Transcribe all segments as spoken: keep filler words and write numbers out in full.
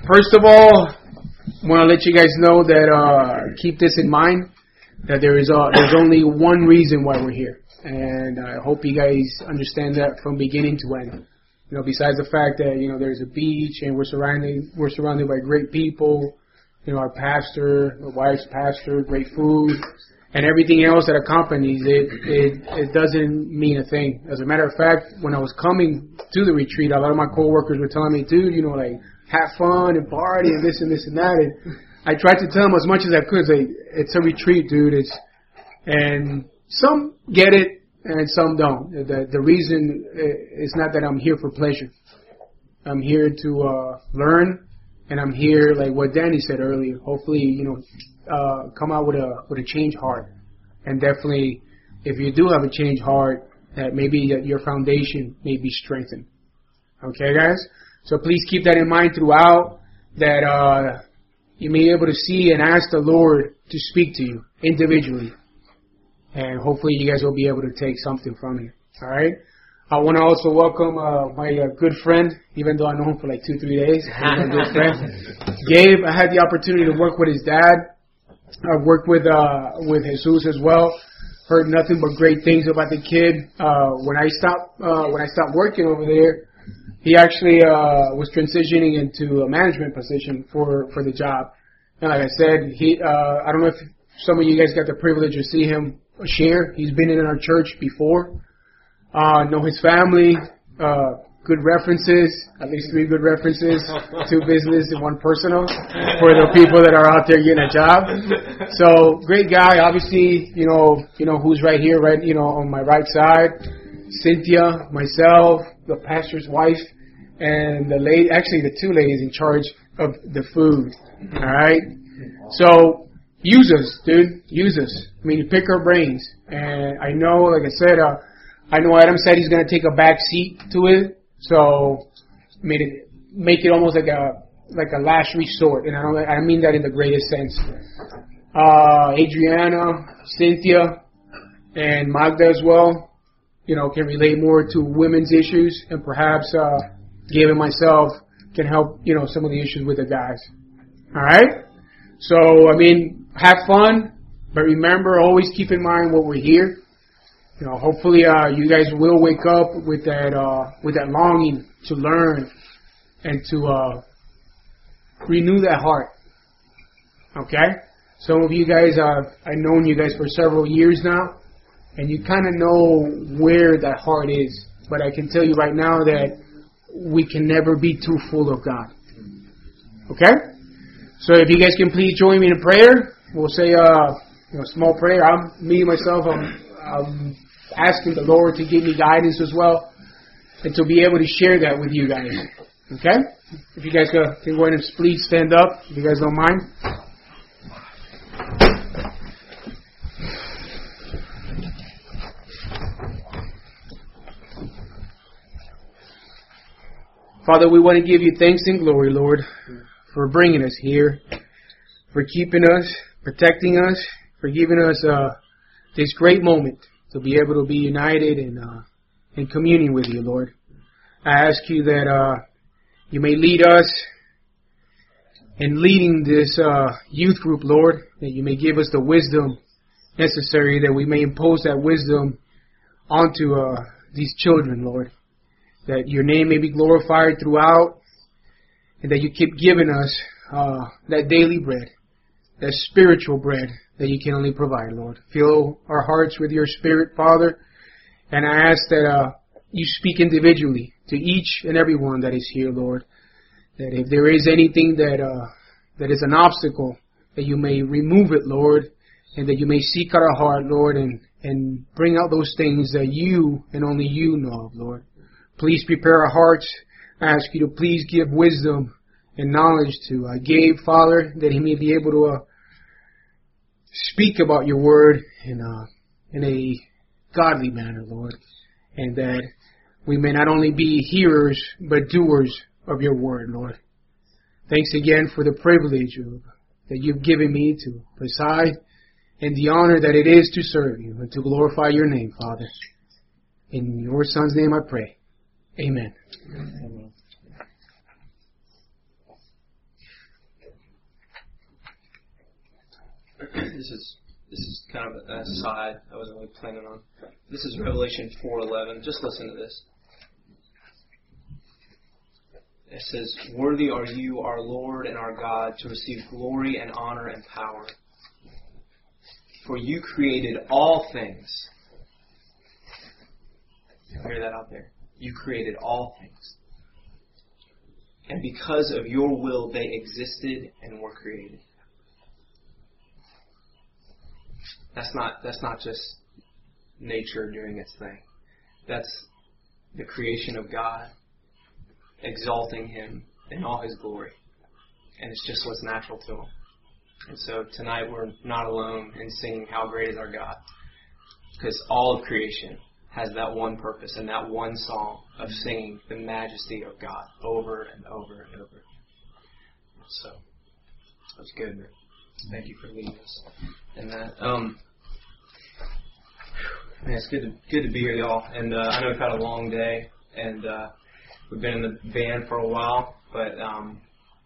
First of all, I want to let you guys know that uh, keep this in mind, that there is uh, there's only one reason why we're here. And I hope you guys understand that from beginning to end. You know, besides the fact that, you know, there's a beach and we're surrounded, we're surrounded by great people, you know, our pastor, our wife's pastor, great food, and everything else that accompanies it, it, it doesn't mean a thing. As a matter of fact, when I was coming to the retreat, a lot of my coworkers were telling me, dude, you know, like, have fun and party and this and this and that. And I tried to tell them as much as I could, like, it's a retreat, dude. It's, and some get it and some don't. The, the reason is not that I'm here for pleasure. I'm here to uh, learn, and I'm here, like what Danny said earlier, hopefully, you know, uh, come out with a with a changed heart. And definitely, if you do have a changed heart, that maybe your foundation may be strengthened. Okay, guys? So please keep that in mind throughout, that uh, you may be able to see and ask the Lord to speak to you individually. And hopefully you guys will be able to take something from it. All right? I want to also welcome uh, my uh, good friend, even though I know him for like two, three days. My good friend, Gabe. I had the opportunity to work with his dad. I've worked with uh, with Jesus as well. Heard nothing but great things about the kid. Uh, when I stopped uh, when I stopped working over there, he actually uh, was transitioning into a management position for, for the job. And like I said, he uh, I don't know if some of you guys got the privilege to see him share. He's been in our church before. Uh, know his family. Uh, good references. At least three good references. Two business and one personal for the people that are out there getting a job. So great guy. Obviously, you know, you know who's right here, right? You know, on my right side, Cynthia, myself, the pastor's wife, and the lady. Actually, the two ladies in charge of the food. All right. So. Use us, dude. Use us. I mean, pick our brains. And I know, like I said, uh, I know Adam said he's going to take a back seat to it. So, I mean, it, make it almost like a like a last resort. And I don't, I mean that in the greatest sense. Uh, Adriana, Cynthia, and Magda as well, you know, can relate more to women's issues. And perhaps uh, Gabe and myself can help, you know, some of the issues with the guys. All right? So, I mean, have fun, but remember, always keep in mind what we're here. You know, hopefully, uh, you guys will wake up with that, uh, with that longing to learn and to, uh, renew that heart. Okay? Some of you guys, uh, I've known you guys for several years now, and you kind of know where that heart is. But I can tell you right now that we can never be too full of God. Okay? So if you guys can please join me in prayer, we'll say uh, you know, a small prayer. I'm me myself. I'm, I'm asking the Lord to give me guidance as well, and to be able to share that with you guys. Okay? If you guys uh, can go ahead and please stand up, if you guys don't mind. Father, we want to give you thanks and glory, Lord, for bringing us here, for keeping us, protecting us, for giving us uh, this great moment to be able to be united and uh, in communion with you, Lord. I ask you that uh, you may lead us in leading this uh, youth group, Lord, that you may give us the wisdom necessary, that we may impose that wisdom onto uh, these children, Lord, that your name may be glorified throughout, and that you keep giving us uh, that daily bread, that spiritual bread that you can only provide, Lord. Fill our hearts with your Spirit, Father. And I ask that uh, you speak individually to each and every one that is here, Lord. That if there is anything that uh, that is an obstacle, that you may remove it, Lord. And that you may seek out our heart, Lord, and, and bring out those things that you and only you know of, Lord. Please prepare our hearts. I ask you to please give wisdom and knowledge to uh, Gabe, Father, that he may be able to uh, speak about your word in, uh, in a godly manner, Lord. And that we may not only be hearers, but doers of your word, Lord. Thanks again for the privilege of, that you've given me to preside, and the honor that it is to serve you and to glorify your name, Father. In your Son's name I pray. Amen. Amen. This is this is kind of an aside. I wasn't really planning on. This is Revelation four eleven. Just listen to this. It says, "Worthy are you, our Lord and our God, to receive glory and honor and power. For you created all things." Hear that out there? You created all things. And because of your will, they existed and were created. That's not that's not just nature doing its thing. That's the creation of God, exalting Him in all His glory. And it's just what's natural to Him. And so tonight we're not alone in singing How Great Is Our God. Because all of creation has that one purpose and that one song of singing the majesty of God over and over and over. So, that's good, man. Thank you for leading us in that. Um, man, it's good to, good to be here, y'all. And uh, I know we've had a long day, and uh, we've been in the van for a while, but um,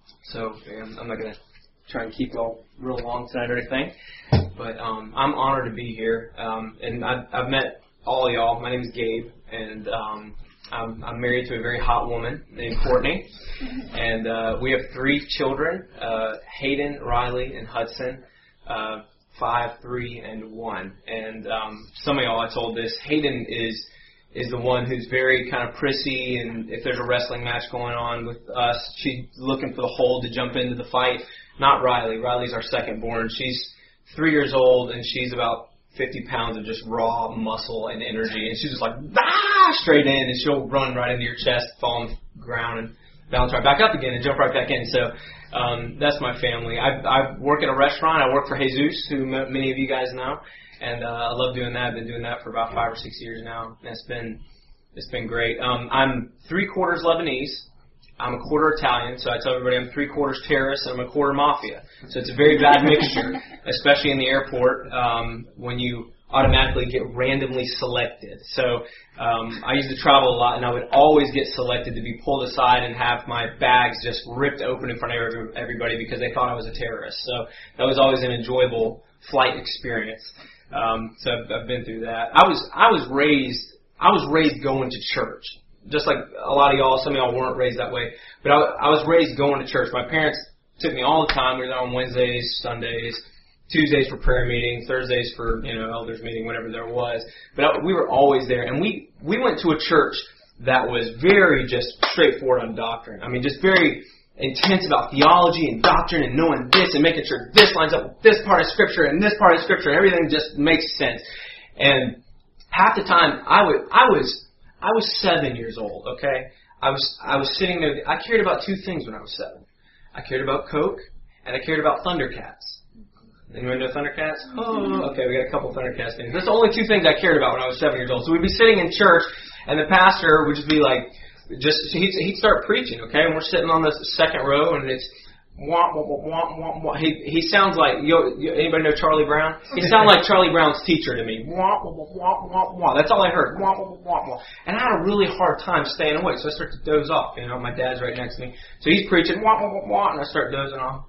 so man, I'm not going to try and keep y'all real long tonight or anything. But um, I'm honored to be here, um, and I've, I've met all of y'all. My name is Gabe, and um, I'm, I'm married to a very hot woman named Courtney, and uh, we have three children, uh, Hayden, Riley, and Hudson, uh, five, three, and one. And um, some of y'all I told this, Hayden is is the one who's very kind of prissy, and if there's a wrestling match going on with us, she's looking for the hold to jump into the fight. Not Riley. Riley's our second born. She's three years old, and she's about fifty pounds of just raw muscle and energy, and she's just like, ah, straight in, and she'll run right into your chest, fall on the ground, and bounce right back up again, and jump right back in. So um, that's my family. I, I work at a restaurant. I work for Jesus, who m- many of you guys know, and uh, I love doing that. I've been doing that for about five or six years now, and it's been it's been great. Um, I'm three quarters Lebanese. I'm a quarter Italian, so I tell everybody I'm three quarters terrorist and I'm a quarter mafia. So it's a very bad mixture, especially in the airport um, when you automatically get randomly selected. So um, I used to travel a lot, and I would always get selected to be pulled aside and have my bags just ripped open in front of everybody because they thought I was a terrorist. So that was always an enjoyable flight experience. Um, so I've, I've been through that. I was I was raised I was raised going to church. Just like a lot of y'all, some of y'all weren't raised that way. But I, I was raised going to church. My parents took me all the time. We were there on Wednesdays, Sundays, Tuesdays for prayer meeting, Thursdays for, you know, elders meeting, whatever there was. But I, we were always there. And we, we went to a church that was very just straightforward on doctrine. I mean, just very intense about theology and doctrine and knowing this and making sure this lines up with this part of Scripture and this part of Scripture. Everything just makes sense. And half the time, I would, I was... I was seven years old, okay? I was I was sitting there. I cared about two things when I was seven. I cared about Coke, and I cared about Thundercats. Anyone know Thundercats? Oh, okay, we got a couple Thundercats things. That's the only two things I cared about when I was seven years old. So we'd be sitting in church, and the pastor would just be like, just he'd, he'd start preaching, okay? And we're sitting on the second row, and it's wah, wah, wah, wah, wah, wah. He he sounds like, you, you, anybody know Charlie Brown? He sounded like Charlie Brown's teacher to me. Wah, wah, wah, wah, wah. That's all I heard. Wah, wah, wah, wah. And I had a really hard time staying awake, so I start to doze off. You know, my dad's right next to me. So he's preaching, wah, wah, wah, wah, and I start dozing off.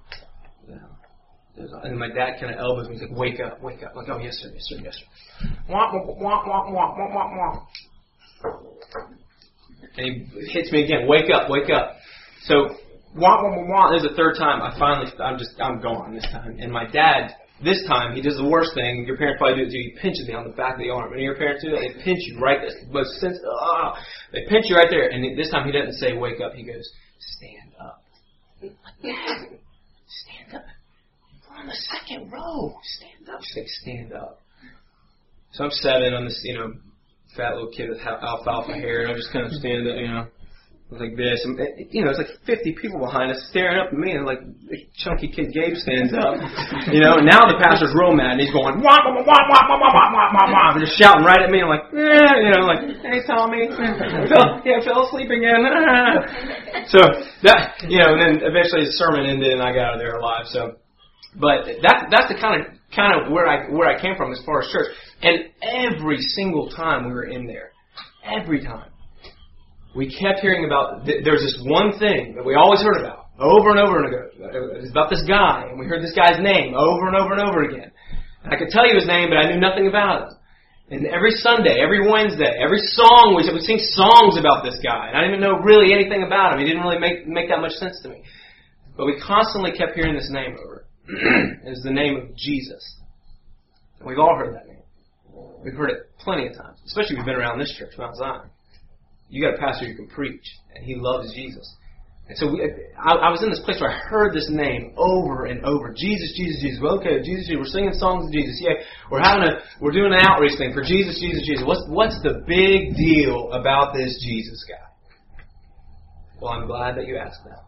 And then my dad kind of elbows me. He's like, wake up, wake up. I'm like, oh, yes, sir, yes, sir, yes, sir. Wah, wah, wah, wah, wah, wah, wah, wah. And he hits me again, wake up, wake up. So, wah, wah, wah, wah. There's a third time. I finally, I'm just, I'm gone this time. And my dad, this time, he does the worst thing. Your parents probably do it too. He pinches me on the back of the arm. And your parents do that? They pinch you right there. Most sense, ah, they pinch you right there. And this time he doesn't say wake up. He goes, stand up. Stand up. We're on the second row. Stand up. She's like, stand up. So I'm seven. I'm this, you know, fat little kid with alfalfa hair. And I'm just kind of standing up, you know. Like this, and, you know, it's like fifty people behind us staring up at me, and like the chunky kid Gabe stands up, you know. And now the pastor's real mad, and he's going wah wah wah wah wah wah wah wah wah, and just shouting right at me. I'm like, eh, you know, like, hey Tommy, fell, yeah, fell asleep again. So that, you know, and then eventually the sermon ended, and I got out of there alive. So, but that that's the kind of kind of where I where I came from as far as church, and every single time we were in there, every time. We kept hearing about, th- there's this one thing that we always heard about, over and over and over. It was about this guy, and we heard this guy's name over and over and over again. And I could tell you his name, but I knew nothing about him. And every Sunday, every Wednesday, every song, we would sing songs about this guy. And I didn't even know really anything about him. He didn't really make, make that much sense to me. But we constantly kept hearing this name over. It was the name of Jesus. And we've all heard that name. We've heard it plenty of times, especially if you've been around this church, Mount Zion. You got a pastor who can preach, and he loves Jesus. And so we, I, I was in this place where I heard this name over and over. Jesus, Jesus, Jesus. Well, okay, Jesus, Jesus. We're singing songs of Jesus. Yeah, we're having a, we're doing an outreach thing for Jesus, Jesus, Jesus. What's, what's the big deal about this Jesus guy? Well, I'm glad that you asked that.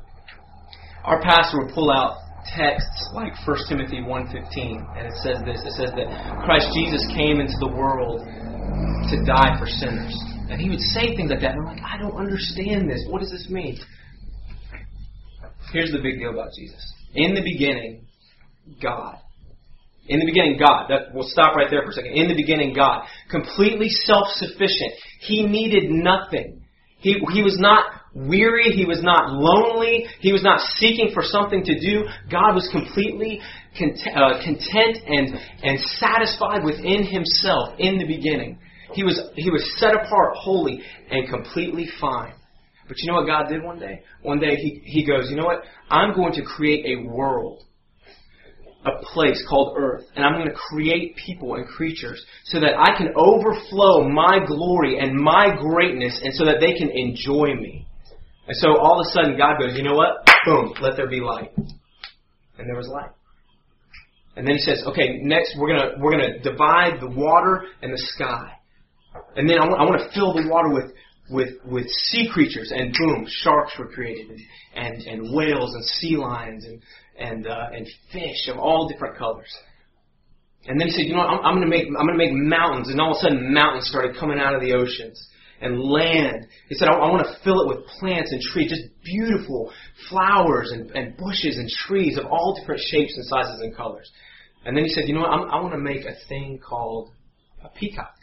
Our pastor would pull out texts like First Timothy one fifteen, and it says this. It says that Christ Jesus came into the world to die for sinners. And he would say things like that, and I'm like, I don't understand this. What does this mean? Here's the big deal about Jesus. In the beginning, God. In the beginning, God. That, we'll stop right there for a second. In the beginning, God. Completely self-sufficient. He needed nothing. He, he was not weary. He was not lonely. He was not seeking for something to do. God was completely content, uh, content and, and satisfied within himself in the beginning. He was, he was set apart, holy, and completely fine. But you know what God did one day? One day he, he goes, you know what? I'm going to create a world, a place called earth, and I'm going to create people and creatures so that I can overflow my glory and my greatness and so that they can enjoy me. And so all of a sudden God goes, you know what? Boom, let there be light. And there was light. And then he says, okay, next we're going to we're going to divide the water and the sky. And then I want, I want to fill the water with with with sea creatures, and boom, sharks were created, and and, and whales and sea lions and and uh, and fish of all different colors. And then he said, you know what, I'm, I'm going to make I'm going to make mountains, and all of a sudden mountains started coming out of the oceans and land. He said, I, I want to fill it with plants and trees, just beautiful flowers and, and bushes and trees of all different shapes and sizes and colors. And then he said, you know what, I'm, I want to make a thing called a peacock.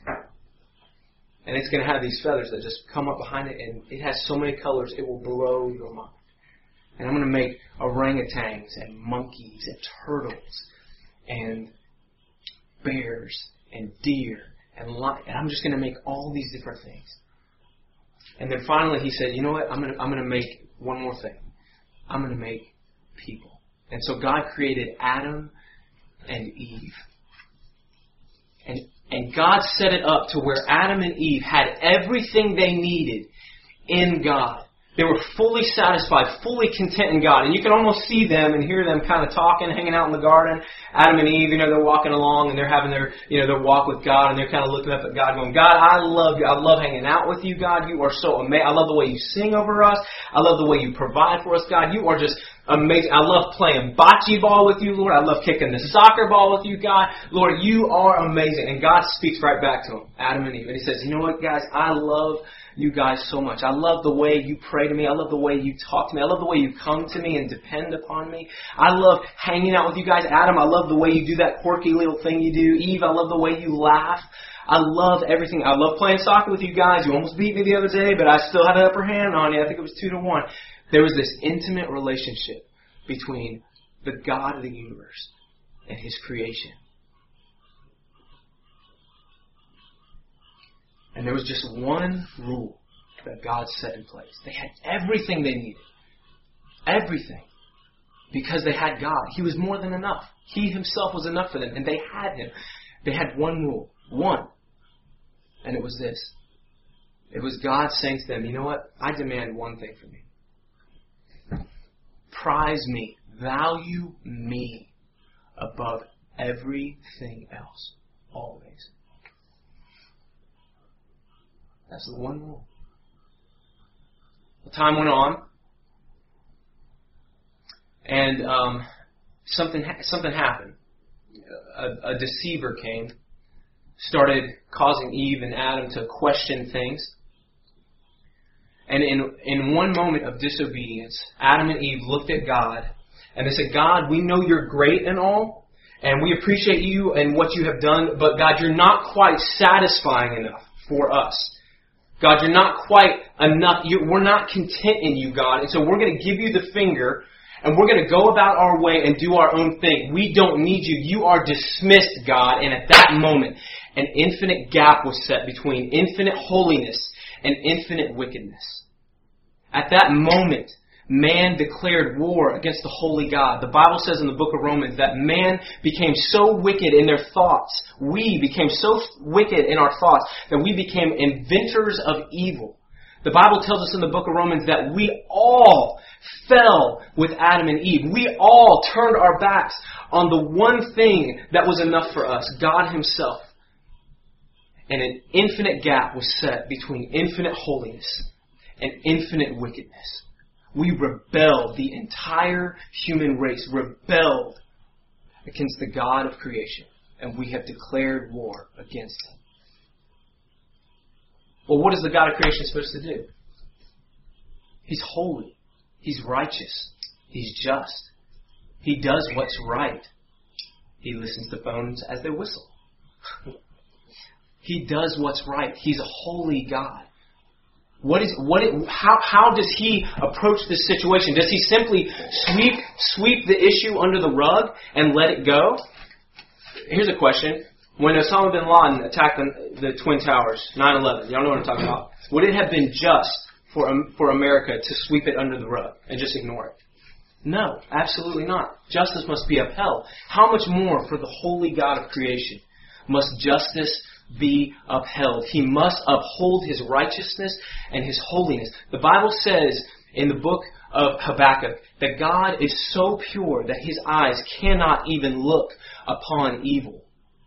And it's going to have these feathers that just come up behind it, and it has so many colors, it will blow your mind. And I'm going to make orangutans and monkeys and turtles and bears and deer and lion. And I'm just going to make all these different things. And then finally he said, you know what, I'm going to, I'm going to make one more thing. I'm going to make people. And so God created Adam and Eve. And And God set it up to where Adam and Eve had everything they needed in God. They were fully satisfied, fully content in God. And you can almost see them and hear them kind of talking, hanging out in the garden. Adam and Eve, you know, they're walking along and they're having their, you know, their walk with God, and they're kind of looking up at God going, God, I love you. I love hanging out with you, God. You are so amazing. I love the way you sing over us. I love the way you provide for us, God. You are just amazing. I love playing bocce ball with you, Lord. I love kicking the soccer ball with you, God. Lord, you are amazing. And God speaks right back to them, Adam and Eve. And he says, you know what, guys? I love you guys so much. I love the way you pray to me. I love the way you talk to me. I love the way you come to me and depend upon me. I love hanging out with you guys. Adam, I love the way you do that quirky little thing you do. Eve, I love the way you laugh. I love everything. I love playing soccer with you guys. You almost beat me the other day, but I still had an upper hand on you. I think it was two to one. There was this intimate relationship between the God of the universe and His creation. And there was just one rule that God set in place. They had everything they needed. Everything. Because they had God. He was more than enough. He Himself was enough for them. And they had Him. They had one rule. One. And it was this. It was God saying to them, you know what? I demand one thing from you. Prize me. Value me above everything else. Always. That's the one rule. The time went on, and um, something ha- something happened. A, a deceiver came, started causing Eve and Adam to question things. And in in one moment of disobedience, Adam and Eve looked at God, and they said, God, we know you're great and all, and we appreciate you and what you have done, but God, you're not quite satisfying enough for us. God, you're not quite enough. You, we're not content in you, God. And so we're going to give you the finger, and we're going to go about our way and do our own thing. We don't need you. You are dismissed, God. And at that moment, an infinite gap was set between infinite holiness and infinite wickedness. At that moment, man declared war against the holy God. The Bible says in the book of Romans that man became so wicked in their thoughts. We became so wicked in our thoughts that we became inventors of evil. The Bible tells us in the book of Romans that we all fell with Adam and Eve. We all turned our backs on the one thing that was enough for us, God Himself. And an infinite gap was set between infinite holiness and infinite wickedness. We rebelled. The entire human race rebelled against the God of creation. And we have declared war against Him. Well, what is the God of creation supposed to do? He's holy. He's righteous. He's just. He does what's right. He listens to phones as they whistle. He does what's right. He's a holy God. What is what? It, how how does He approach this situation? Does He simply sweep sweep the issue under the rug and let it go? Here's a question: when Osama bin Laden attacked the, the Twin Towers, nine eleven, y'all know what I'm talking about. Would it have been just for um, for America to sweep it under the rug and just ignore it? No, absolutely not. Justice must be upheld. How much more for the holy God of creation must justice be upheld? He must uphold His righteousness and His holiness. The Bible says in the book of Habakkuk that God is so pure that His eyes cannot even look upon evil.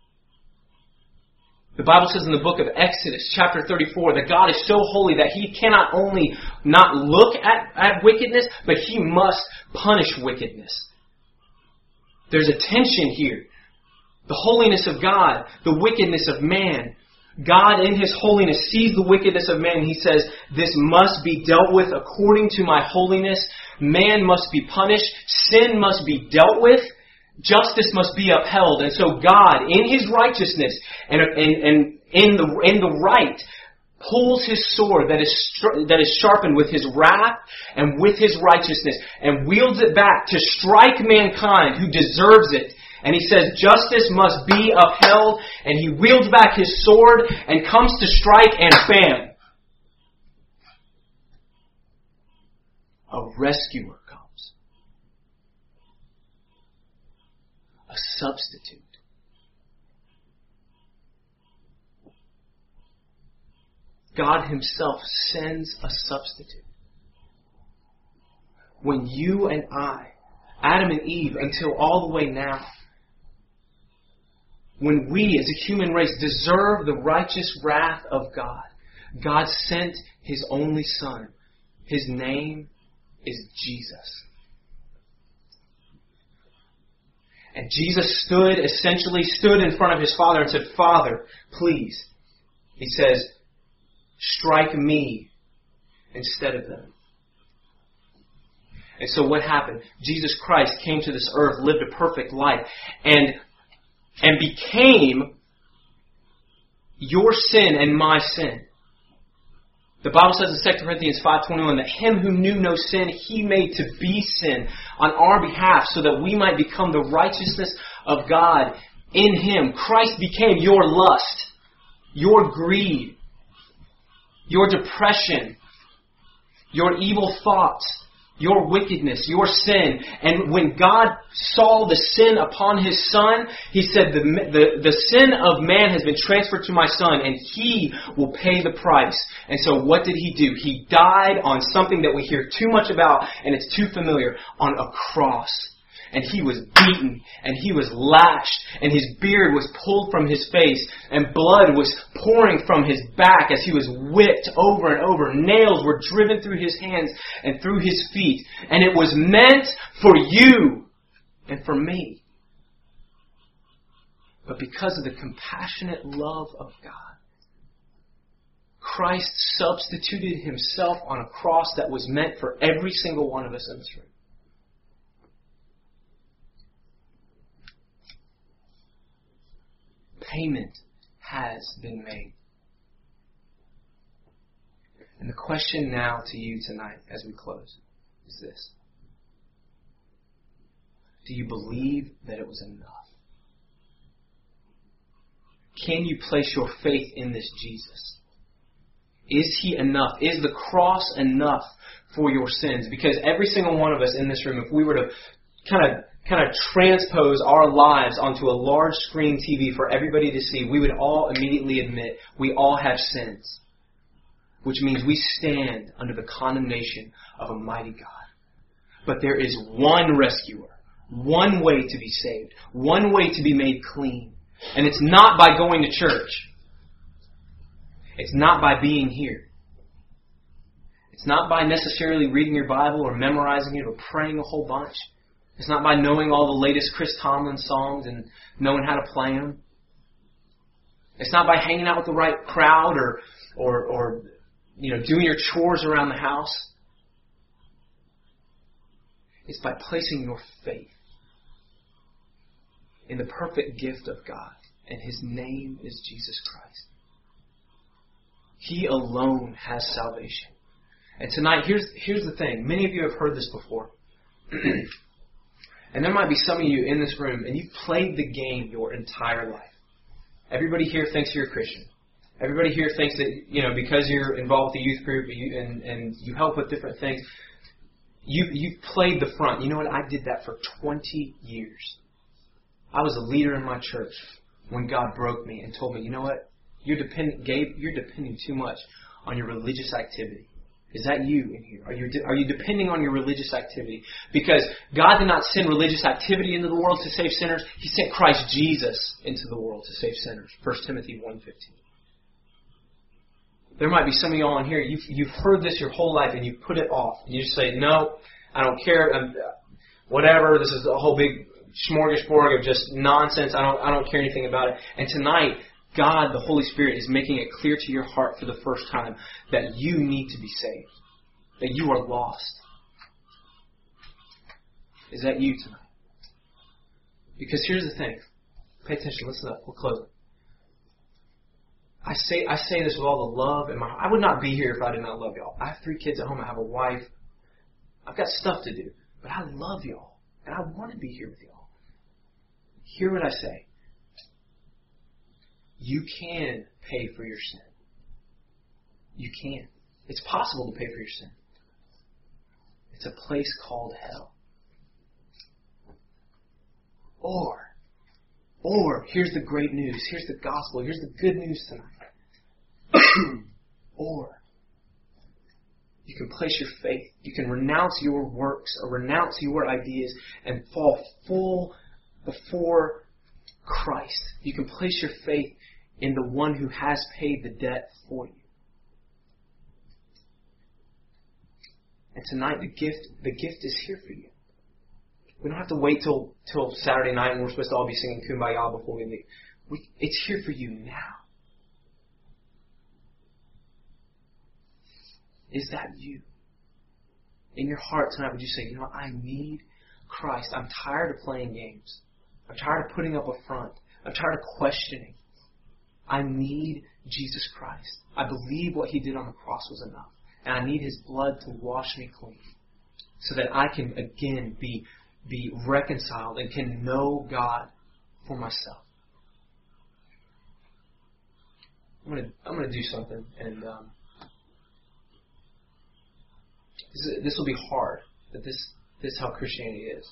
The Bible says in the book of Exodus, chapter thirty-four, that God is so holy that He cannot only not look at, at wickedness, but He must punish wickedness. There's a tension here. The holiness of God, the wickedness of man. God in His holiness sees the wickedness of man and He says, this must be dealt with according to my holiness. Man must be punished. Sin must be dealt with. Justice must be upheld. And so God, in His righteousness and, and, and in the in the right, pulls His sword that is that is sharpened with His wrath and with His righteousness and wields it back to strike mankind who deserves it. And He says justice must be upheld. And He wields back His sword and comes to strike, and bam! A rescuer comes. A substitute. God Himself sends a substitute. When you and I, Adam and Eve, until all the way now, when we as a human race deserve the righteous wrath of God, God sent His only Son. His name is Jesus. And Jesus stood, essentially stood in front of His Father and said, Father, please. He says, strike me instead of them. And so what happened? Jesus Christ came to this earth, lived a perfect life, and and became your sin and my sin. The Bible says in Second Corinthians five twenty-one that Him who knew no sin, He made to be sin on our behalf so that we might become the righteousness of God in Him. Christ became your lust, your greed, your depression, your evil thoughts, your wickedness, your sin. And when God saw the sin upon His Son, He said, the, the, the sin of man has been transferred to my Son, and He will pay the price. And so what did He do? He died on something that we hear too much about, and it's too familiar, on a cross. And He was beaten, and He was lashed, and His beard was pulled from His face, and blood was pouring from His back as He was whipped over and over. Nails were driven through His hands and through His feet. And it was meant for you and for me. But because of the compassionate love of God, Christ substituted Himself on a cross that was meant for every single one of us in this room. Payment has been made. And the question now to you tonight as we close is this. Do you believe that it was enough? Can you place your faith in this Jesus? Is He enough? Is the cross enough for your sins? Because every single one of us in this room, if we were to kind of kind of transpose our lives onto a large screen T V for everybody to see, we would all immediately admit we all have sins. Which means we stand under the condemnation of a mighty God. But there is one rescuer, one way to be saved, one way to be made clean. And it's not by going to church. It's not by being here. It's not by necessarily reading your Bible or memorizing it or praying a whole bunch. It's not by knowing all the latest Chris Tomlin songs and knowing how to play them. It's not by hanging out with the right crowd or, or, or you know, doing your chores around the house. It's by placing your faith in the perfect gift of God. And His name is Jesus Christ. He alone has salvation. And tonight, here's, here's the thing. Many of you have heard this before. And there might be some of you in this room, and you've played the game your entire life. Everybody here thinks you're a Christian. Everybody here thinks that, you know, because you're involved with the youth group and you, and, and you help with different things, you, you've played the front. You know what? I did that for twenty years. I was a leader in my church when God broke me and told me, you know what? You're depend, Gabe, you're depending too much on your religious activity. Is that you in here? Are you de- are you depending on your religious activity? Because God did not send religious activity into the world to save sinners. He sent Christ Jesus into the world to save sinners. First Timothy one fifteen. There might be some of y'all in here, you've, you've heard this your whole life and you put it off. And you just say, no, I don't care. I'm, whatever, this is a whole big smorgasbord of just nonsense. I don't, I don't care anything about it. And tonight, God, the Holy Spirit, is making it clear to your heart for the first time that you need to be saved. That you are lost. Is that you tonight? Because here's the thing. Pay attention. Listen up. We'll close it. I say I say this with all the love in my heart. I would not be here if I did not love y'all. I have three kids at home. I have a wife. I've got stuff to do. But I love y'all. And I want to be here with y'all. Hear what I say. You can pay for your sin. You can. It's possible to pay for your sin. It's a place called hell. Or, or, here's the great news. Here's the gospel. Here's the good news tonight. Or, you can place your faith. You can renounce your works or renounce your ideas and fall full before Christ. You can place your faith in the one who has paid the debt for you. And tonight the gift the gift is here for you. We don't have to wait till till Saturday night and we're supposed to all be singing Kumbaya before we leave. We, it's here for you now. Is that you? In your heart tonight, would you say, you know, I need Christ. I'm tired of playing games. I'm tired of putting up a front. I'm tired of questioning. I need Jesus Christ. I believe what He did on the cross was enough. And I need His blood to wash me clean. So that I can again be, be reconciled and can know God for myself. I'm going to I'm going to do something. And um, this, is, this will be hard. But this, this is how Christianity is.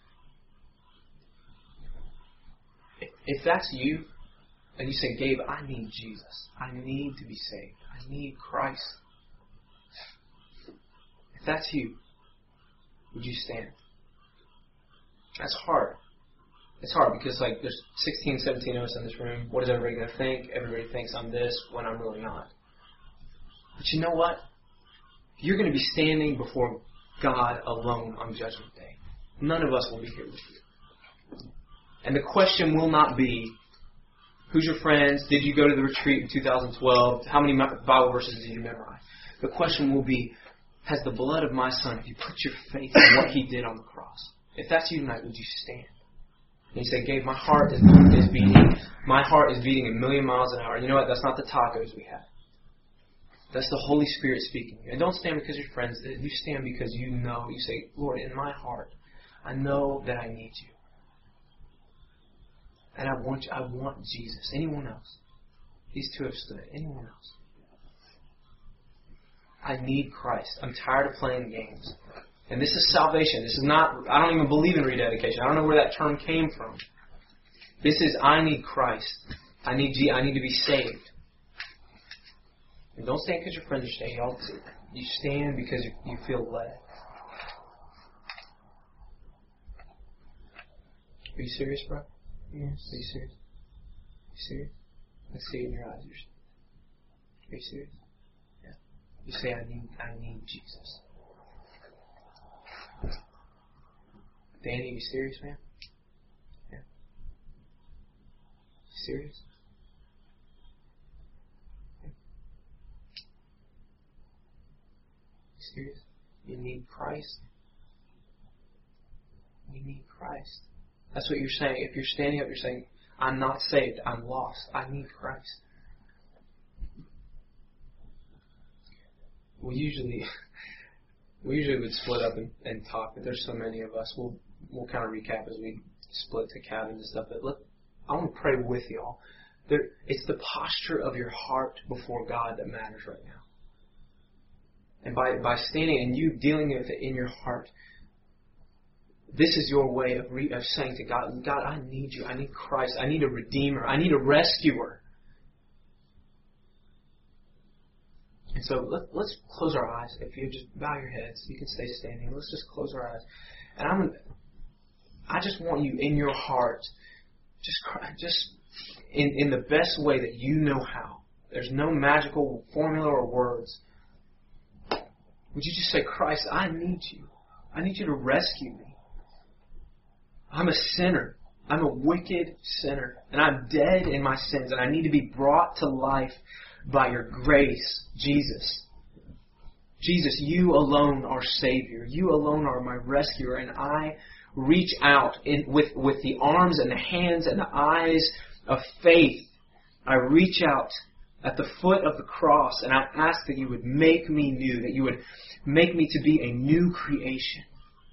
If, if that's you, and you say, Gabe, I need Jesus. I need to be saved. I need Christ. If that's you, would you stand? That's hard. It's hard because like there's sixteen, seventeen of us in this room. What is everybody going to think? Everybody thinks I'm this when I'm really not. But you know what? You're going to be standing before God alone on Judgment Day. None of us will be here with you. And the question will not be, who's your friends? Did you go to the retreat in two thousand twelve? How many Bible verses did you memorize? The question will be, has the blood of my Son, have you put your faith in what He did on the cross? If that's you tonight, would you stand? And you say, Gabe, my heart is, is beating. My heart is beating a million miles an hour. You know what? That's not the tacos we had. That's the Holy Spirit speaking. And don't stand because you're friends. You stand because you know. You say, Lord, in my heart, I know that I need you. And I want you, I want Jesus. Anyone else? These two have stood. Anyone else? I need Christ. I'm tired of playing games. And this is salvation. This is not, I don't even believe in rededication. I don't know where that term came from. This is, I need Christ. I need I need to be saved. And don't stand because your friends are staying. Y'all, you stand because you, you feel led. Are you serious, bro? Yes. Are you serious? Are you serious? I see it in your eyes. Are you serious? Yeah. You say, I need, I need Jesus. Danny, are you serious, man? Yeah. You serious? Yeah. You serious? You need Christ? We need Christ. That's what you're saying. If you're standing up, you're saying, I'm not saved. I'm lost. I need Christ. We usually we usually would split up and, and talk, but there's so many of us. We'll we'll kind of recap as we split to cabins and stuff. But look, I want to pray with y'all. There, it's the posture of your heart before God that matters right now. And by by standing and you dealing with it in your heart, this is your way of, re- of saying to God, God, I need you. I need Christ. I need a Redeemer. I need a rescuer. And so let, let's close our eyes. If you just bow your heads, you can stay standing. Let's just close our eyes. And I'm, I just want you in your heart, just cry, just in, in the best way that you know how. There's no magical formula or words. Would you just say, Christ, I need you. I need you to rescue me. I'm a sinner. I'm a wicked sinner. And I'm dead in my sins. And I need to be brought to life by your grace, Jesus. Jesus, you alone are Savior. You alone are my rescuer. And I reach out in, with, with the arms and the hands and the eyes of faith. I reach out at the foot of the cross and I ask that you would make me new, that you would make me to be a new creation.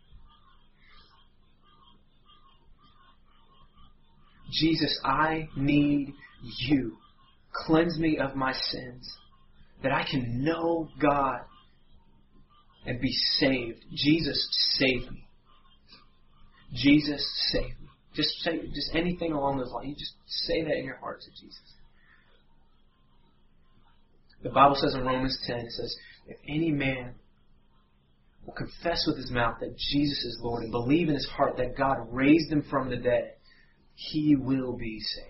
Jesus, I need you. Cleanse me of my sins, that I can know God and be saved. Jesus, save me. Jesus, save me. Just say, just anything along those lines. You just say that in your heart to Jesus. The Bible says in Romans ten, it says, if any man will confess with his mouth that Jesus is Lord and believe in his heart that God raised him from the dead, he will be saved.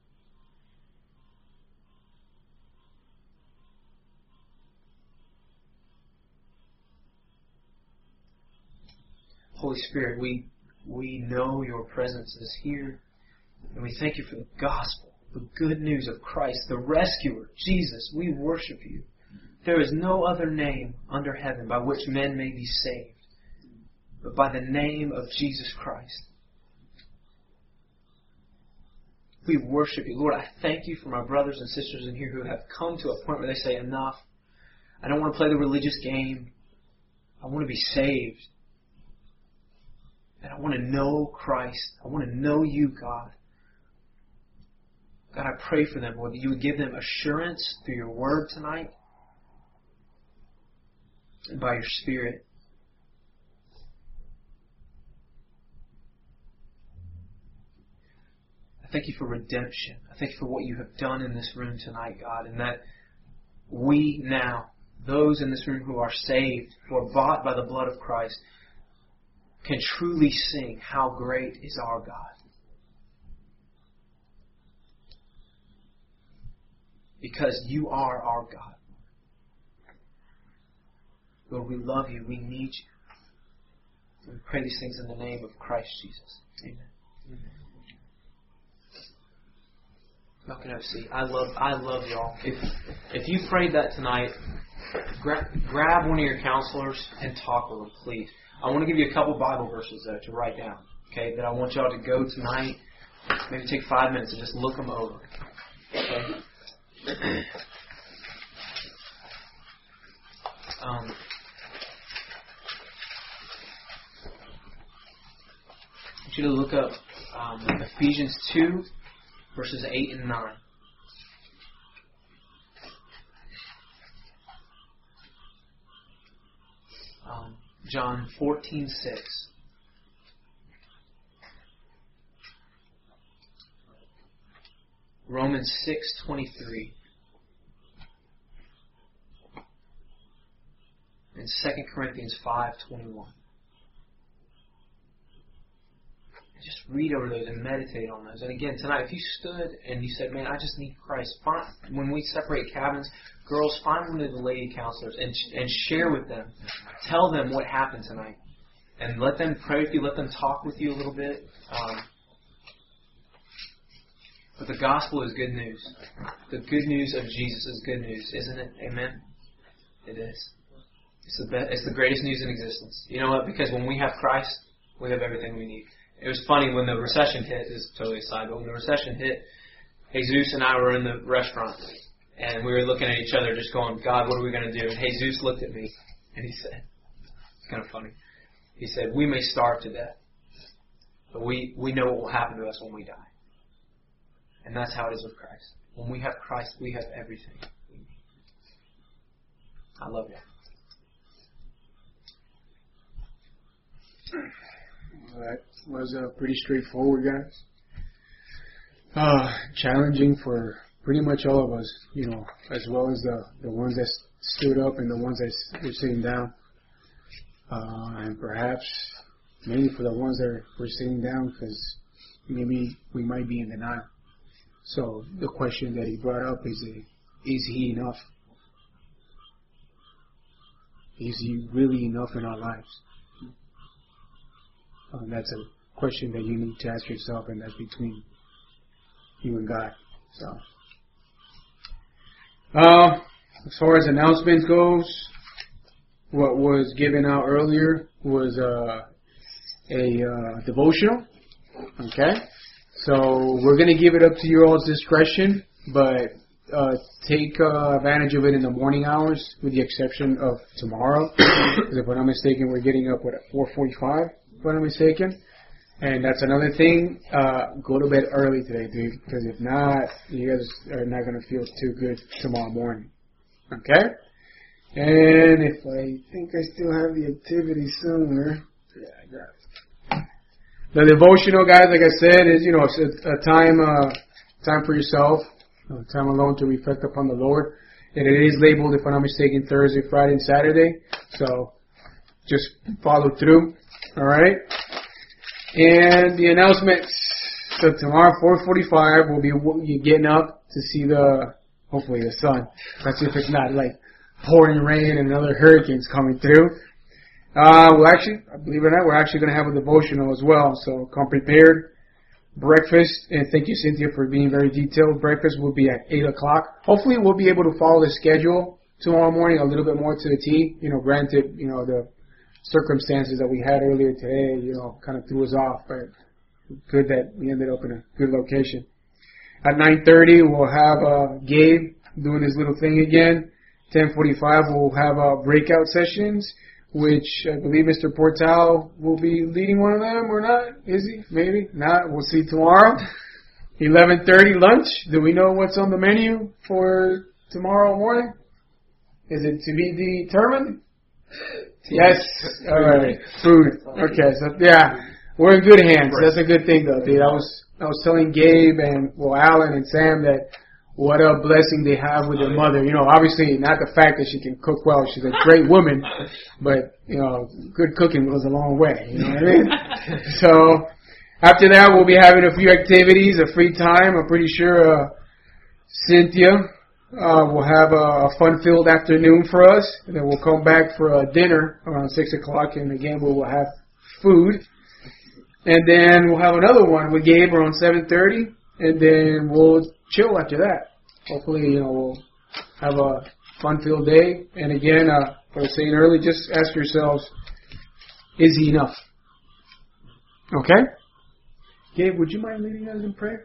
Holy Spirit, we we know your presence is here, and we thank you for the gospel, the good news of Christ, the rescuer, Jesus. We worship you. There is no other name under heaven by which men may be saved, but by the name of Jesus Christ. We worship you. Lord, I thank you for my brothers and sisters in here who have come to a point where they say, enough. I don't want to play the religious game. I want to be saved. And I want to know Christ. I want to know you, God. God, I pray for them, Lord, that you would give them assurance through your word tonight and by your Spirit. I thank you for redemption. I thank you for what you have done in this room tonight, God, and that we now, those in this room who are saved, who are bought by the blood of Christ, can truly sing, how great is our God. Because you are our God. Lord, we love you. We need you. We pray these things in the name of Christ Jesus. Amen. Amen. Y'all can have a seat. I love, I love y'all. If if you prayed that tonight, gra- grab one of your counselors and talk with them, please. I want to give you a couple Bible verses though to write down. Okay, that I want y'all to go tonight. Maybe take five minutes and just look them over. Okay. um. want you to look up um, Ephesians two, verses eight and nine. Um, John fourteen six. Romans six twenty-three. And Second Corinthians five twenty-one. Just read over those and meditate on those. And again, tonight, if you stood and you said, man, I just need Christ, find, when we separate cabins, girls, find one of the lady counselors and, and share with them. Tell them what happened tonight. And let them pray with you. Let them talk with you a little bit. Um, but the gospel is good news. The good news of Jesus is good news, isn't it? Amen? It is. It's the best, it's the greatest news in existence. You know what? Because when we have Christ, we have everything we need. It was funny when the recession hit. This is totally aside, but when the recession hit, Jesus and I were in the restaurant, and we were looking at each other, just going, "God, what are we going to do?" And Jesus looked at me, and he said, "It's kind of funny." He said, "We may starve to death, but we we know what will happen to us when we die." And that's how it is with Christ. When we have Christ, we have everything we need. I love you. That was uh, pretty straightforward, guys. Uh, challenging for pretty much all of us, you know, as well as the, the ones that stood up and the ones that were sitting down. Uh, and perhaps mainly for the ones that were sitting down, because maybe we might be in denial. So the question that he brought up is, is he enough? Is he really enough in our lives? Uh, that's a question that you need to ask yourself, and that's between you and God. So, uh, as far as announcements goes, what was given out earlier was uh, a uh, devotional. Okay, so we're going to give it up to your all's discretion, but uh, take uh, advantage of it in the morning hours, with the exception of tomorrow. Because if I'm not mistaken, we're getting up what, at four forty-five. If I'm not mistaken. And that's another thing. Uh, go to bed early today, dude. Because if not, you guys are not going to feel too good tomorrow morning. Okay? And if I think I still have the activity somewhere. Yeah, I got it. The devotional, guys, like I said, is, you know, it's a, a time, uh, time for yourself. A time alone to reflect upon the Lord. And it is labeled, if I'm not mistaken, Thursday, Friday, and Saturday. So just follow through. All right, and the announcements. So tomorrow, four forty-five, we'll be getting up to see the, hopefully the sun. Let's see if it's not like pouring rain and another hurricane's coming through. Uh, we'll actually, believe it or not, we're actually going to have a devotional as well. So come prepared. Breakfast, and thank you, Cynthia, for being very detailed. Breakfast will be at eight o'clock. Hopefully, we'll be able to follow the schedule tomorrow morning a little bit more to the T. You know, granted, you know, the circumstances that we had earlier today, you know, kind of threw us off, but good that we ended up in a good location. At nine thirty, we'll have uh, Gabe doing his little thing again. ten forty-five, we'll have uh, breakout sessions, which I believe Mister Portal will be leading one of them, or not? Is he? Maybe. Not. We'll see tomorrow. eleven thirty, lunch. Do we know what's on the menu for tomorrow morning? Is it to be determined? Yes. All right. Food. Okay. So yeah, we're in good hands. That's a good thing, though, dude. I was I was telling Gabe and well Alan and Sam that what a blessing they have with their mother. You know, obviously not the fact that she can cook well. She's a great woman, but you know, good cooking goes a long way. You know what I mean? So after that, we'll be having a few activities, a free time. I'm pretty sure uh, Cynthia. Uh, we'll have a, a fun-filled afternoon for us, and then we'll come back for a dinner around six o'clock, and again we will have food. And then we'll have another one with Gabe around seven thirty, and then we'll chill after that. Hopefully, you know, we'll have a fun-filled day. And again, uh, what I was saying earlier, just ask yourselves, is he enough? Okay? Gabe, would you mind leading us in prayer?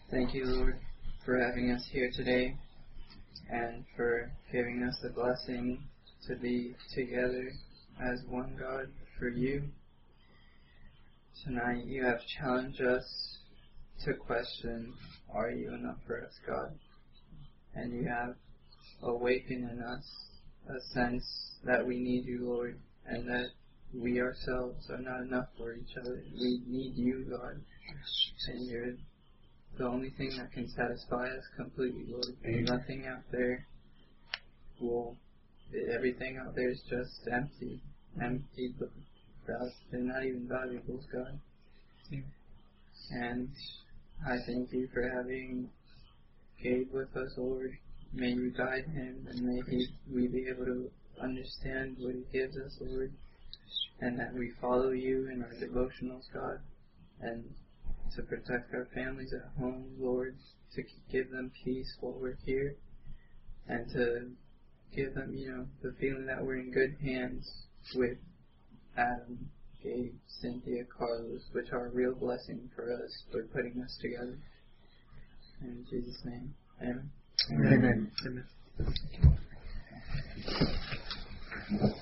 Thank you, Lord, for having us here today and for giving us the blessing to be together as one God for you. Tonight you have challenged us to question, are you enough for us, God? And you have awakened in us a sense that we need you, Lord, and that we ourselves are not enough for each other. We need you, God, and you're the only thing that can satisfy us completely, Lord. Amen. Nothing out there will, everything out there is just empty, empty, but they're not even valuable, God. Yeah. And I thank you for having Gabe with us, Lord. May you guide him, and may he, we be able to understand what he gives us, Lord, and that we follow you in our devotionals, God, and to protect our families at home, Lord, to give them peace while we're here, and to give them, you know, the feeling that we're in good hands with Adam, Gabe, Cynthia, Carlos, which are a real blessing for us for putting us together. In Jesus' name, amen. Amen. Amen. Amen.